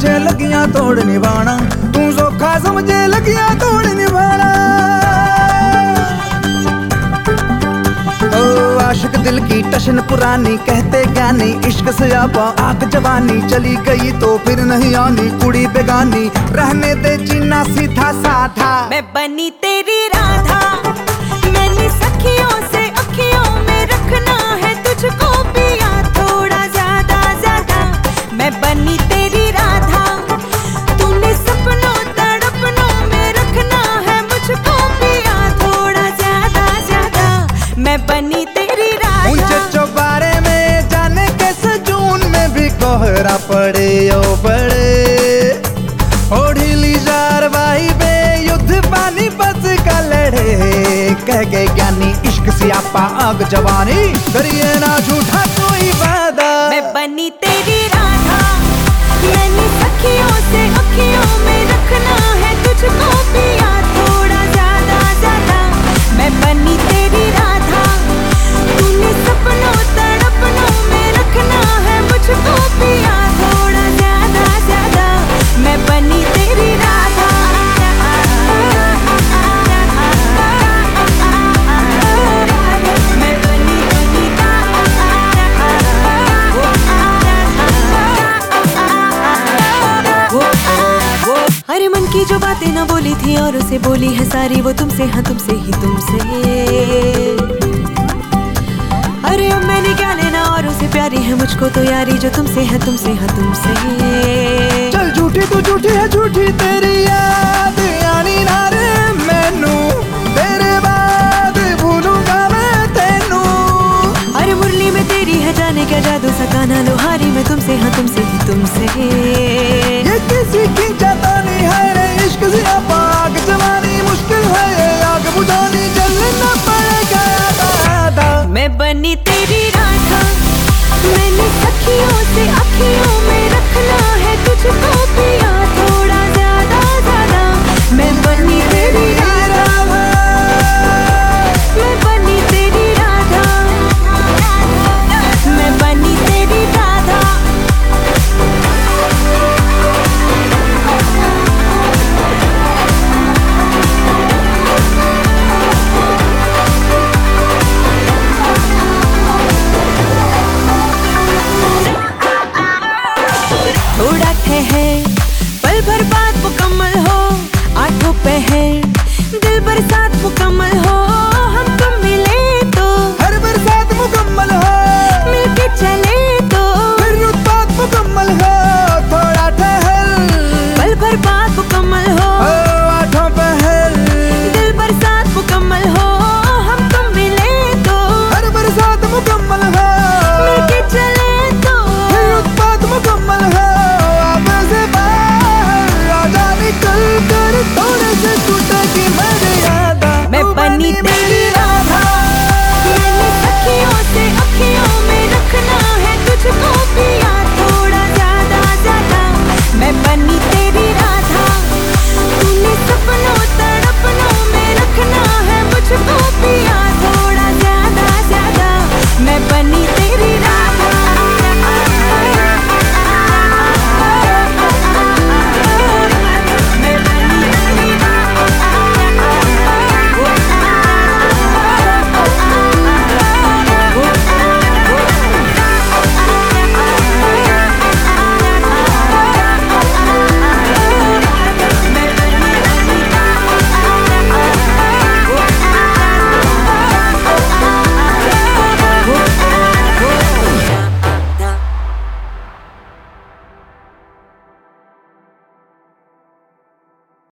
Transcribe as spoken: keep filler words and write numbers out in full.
समझे लगियां तोड़ निभाना, तू सोखा समझे लगियां तोड़ निभाना। ओ आशिक दिल की टशन पुरानी, कहते ज्ञानी इश्क से आपा आग जवानी। चली गई तो फिर नहीं आनी, कुड़ी बेगानी रहने दे जीना सीधा साधा। मैं बनी तेरी राधा, मैंने सखियों से अखियों में रखना है तुझको पिया थोड़ा ज्यादा ज्यादा। मैं बनी तेरी राधा, तूने सपनों तड़पनों में रखना है मुझको पिया थोड़ा ज्यादा ज्यादा। मैं बनी तेरी राधा। ऊंचे चौबारे में जाने कैसे जून में भी कोहरा पड़े ओ बड़े, ओढ़िली जार-बाही बे युद्ध पानी बस का लड़े। कह गए ज्ञानी इश्क से आपा आग जवानी, करिए ना झूठा कोई वादा। मैं बनी तेरी राधा, मैंने सखियों से अखियों में रखना है तुझको पिया थोड़ा ज्यादा ज्यादा। मैं बनी तेरी राधा, तूने सपनों तड़पनों में रखना है मुझको पिया थोड़ा ज्यादा ज्यादा। मैं बनी तेरी राधा। मैं बनी तेरी अरे मन की जो बातें ना बोली थी और उसे बोली है सारी, वो तुमसे हाँ तुमसे ही तुमसे। अरे अब मैंने क्या लेना और उसे प्यारी है मुझको तो यारी, जो तुमसे है तुमसे हाँ तुमसे। चल झूठी तू झूठी है झूठी तेरी याद आनी ना रे मैनू, तेरे बाद भूलूंगा मैं तेनू। अरे मुरली में तेरी है जाने क्या जादू, सकाना लोहारी में तुमसे हाँ तुमसे ही तुमसे। ये किसी की जतानी है रे इश्क से आपा आग जवानी, मुश्किल है ये आग बुझानी, जलना पड़ेगा आधा। मैं बनी तेरी राधा, मैंने सखियों से अखियों में रखना है तुझको पिया थोड़ा ज्यादा ज्यादा। मैं बनी तेरी राधा, मैं बनी तेरी राधा, मैं बनी तेरी राधा। थोड़ा ठहर पल भर बाद मुकम्मल हो, आठों पहर दिल बरसात मुकम्मल हो। हम तुम मिले तो हर बरसात मुकम्मल हो, मिलके चले तो फिर रुत बात मुकम्मल हो। थोड़ा ठहर पल भर बाद मुकम्मल हो, ओ आठों पहर दिल बरसात मुकम्मल हो। हम तुम मिले तो हर बरसात मुकम्मल हो, मिलके चले तो फिर रुत बात मुकम्मल हो। अब से बाहर आजा निकल कर, थोड़े से टूटेगी मर्यादा। मैं बनी तेरी राधा, मैंने सखियों से अखियों में रखना है तुझको पिया थोड़ा ज्यादा ज्यादा। मैं बनी तेरी राधा।